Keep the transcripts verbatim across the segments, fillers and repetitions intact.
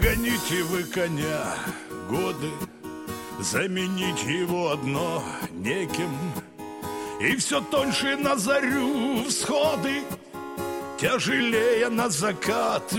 гоните вы коня годы, заменить его одно неким, и все тоньше на зарю всходы, тяжелее на закат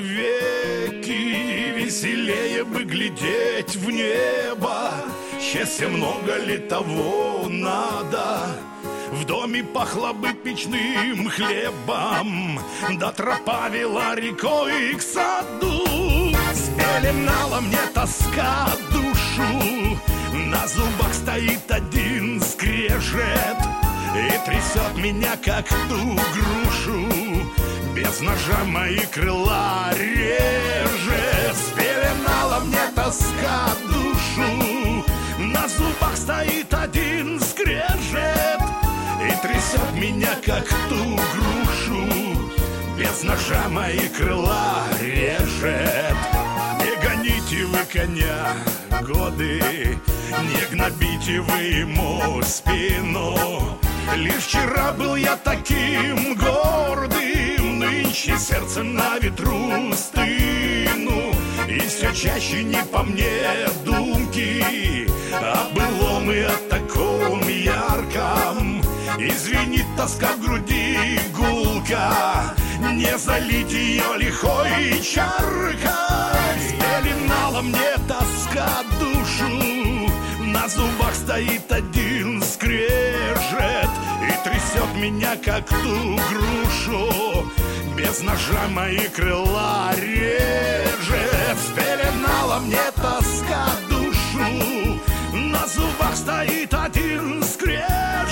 веки, веселее бы глядеть в небо. Счастья много ли того надо? В доме пахло бы печным хлебом, да тропа вела рекой к саду. Спеленала мне тоска душу, на зубах стоит один скрежет и трясет меня, как ту грушу. Без ножа мои крыла режет. Спеленала мне тоска душу, на зубах стоит один скрежет и трясет меня, как ту грушу. Без ножа мои крыла режет. Не гоните вы коня годы, не гнобите вы ему спину. Лишь вчера был я таким гордым, нынче сердцем на ветру стыну. И все чаще не по мне думки о былом и о таком ярком. Извинит тоска в груди гулка, не залить ее лихой чаркой. Спеленала мне тоска душу, на зубах стоит один скрежет и трясет меня, как ту грушу. Без ножа мои крыла режет. Спеленала мне тоска душу, на зубах стоит один скрежет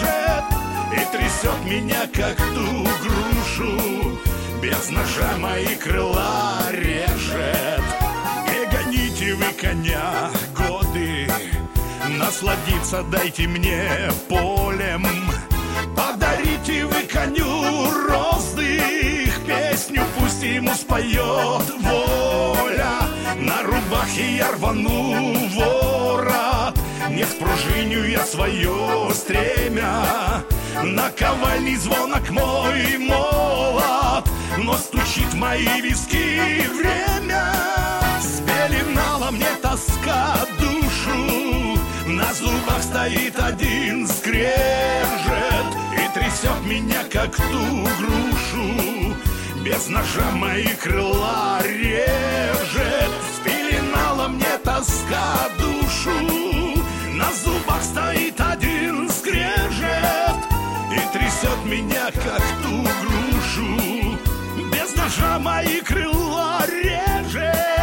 и трясет меня, как ту грушу. Без ножа мои крыла режет. Не гоните вы коня годы, насладиться дайте мне полем. Подарите вы коню роздых, песню пусть ему споет воля. На рубахе я рвану ворот, не спружиню я свое стремя. Наковальный звонок мой молот, но стучит в мои виски время. Спеленала мне тоска душу, на зубах стоит один скрежет и трясет меня, как ту грушу. Без ножа мои крыла режет. Спеленала мне тоска душу, на зубах стоит один скрежет и трясет меня, как ту грушу. Без ножа мои крыла режет.